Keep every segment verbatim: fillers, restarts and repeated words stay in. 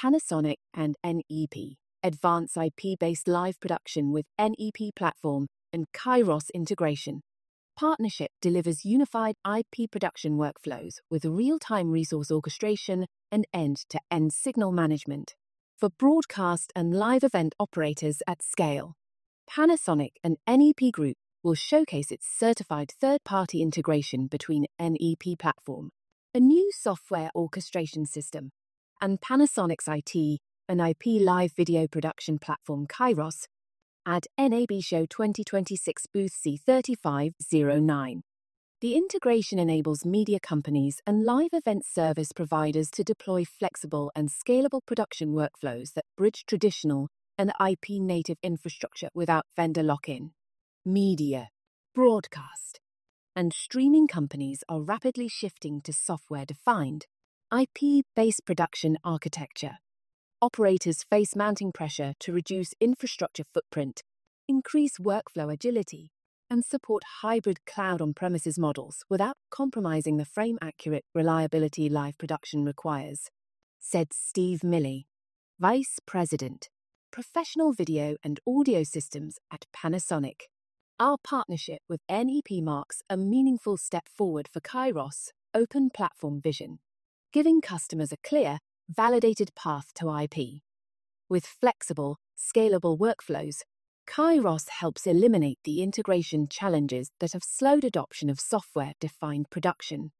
Panasonic and N E P. Advanced I P-based live production with N E P platform and Kairos integration. Partnership delivers unified I P production workflows with real-time resource orchestration and end-to-end signal management for broadcast and live event operators at scale. Panasonic and N E P Group will showcase its certified third-party integration between N E P platform, a new software orchestration system, and Panasonic's I T and I P live video production platform Kairos at N A B Show twenty twenty-six booth C three five zero nine. The integration enables media companies and live event service providers to deploy flexible and scalable production workflows that bridge traditional and I P-native infrastructure without vendor lock-in. Media, broadcast, and streaming companies are rapidly shifting to software-defined, I P-based production architecture. Operators face mounting pressure to reduce infrastructure footprint, increase workflow agility, and support hybrid cloud on-premises models without compromising the frame-accurate reliability live production requires, said Steve Milley, Vice President, Professional Video and Audio Systems at Panasonic. Our partnership with N E P marks a meaningful step forward for Kairos' open platform vision, giving customers a clear, validated path to I P. With flexible, scalable workflows, Kairos helps eliminate the integration challenges that have slowed adoption of software-defined production.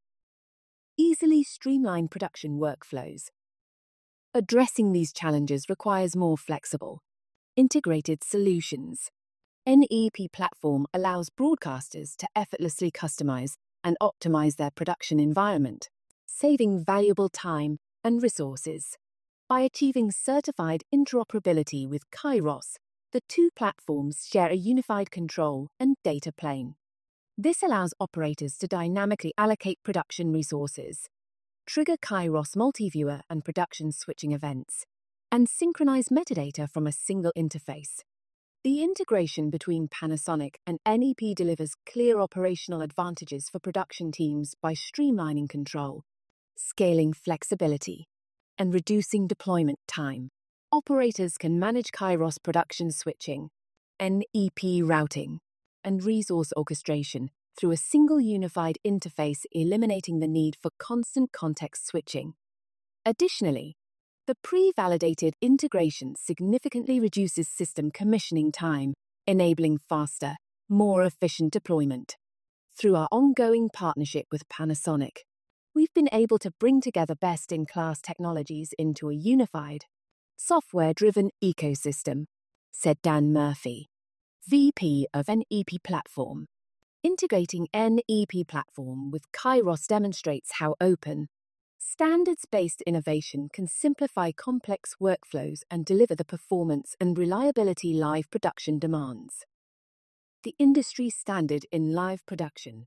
Easily streamline production workflows. Addressing these challenges requires more flexible, integrated solutions. N E P platform allows broadcasters to effortlessly customize and optimize their production environment, saving valuable time and resources. By achieving certified interoperability with Kairos, the two platforms share a unified control and data plane. This allows operators to dynamically allocate production resources, trigger Kairos multi-viewer and production switching events, and synchronize metadata from a single interface. The integration between Panasonic and N E P delivers clear operational advantages for production teams by streamlining control, scaling flexibility, and reducing deployment time. Operators can manage Kairos production switching, N E P routing, and resource orchestration through a single unified interface, eliminating the need for constant context switching. Additionally, the pre-validated integration significantly reduces system commissioning time, enabling faster, more efficient deployment. Through our ongoing partnership with Panasonic, we've been able to bring together best-in-class technologies into a unified, software-driven ecosystem, said Dan Murphy, V P of N E P Platform. Integrating N E P Platform with Kairos demonstrates how open, standards-based innovation can simplify complex workflows and deliver the performance and reliability live production demands. The industry standard in live production.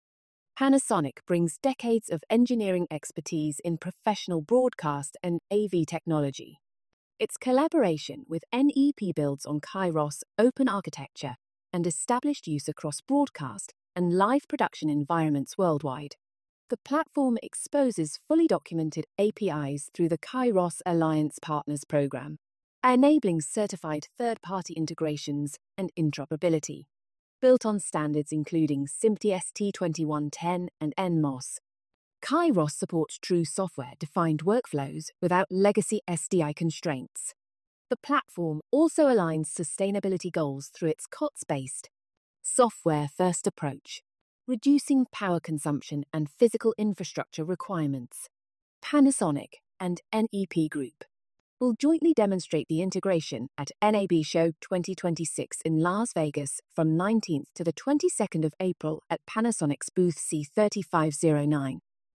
Panasonic brings decades of engineering expertise in professional broadcast and A V technology. Its collaboration with N E P builds on Kairos' open architecture and established use across broadcast and live production environments worldwide. The platform exposes fully documented A P Is through the Kairos Alliance Partners Program, enabling certified third-party integrations and interoperability. Built on standards including SMPTE S T twenty-one ten and N M O S, Kairos supports true software-defined workflows without legacy S D I constraints. The platform also aligns sustainability goals through its C O T S-based, software-first approach, reducing power consumption and physical infrastructure requirements. Panasonic and N E P Group will jointly demonstrate the integration at N A B Show twenty twenty-six in Las Vegas from nineteenth to the twenty-second of April at Panasonic's booth C three five zero nine.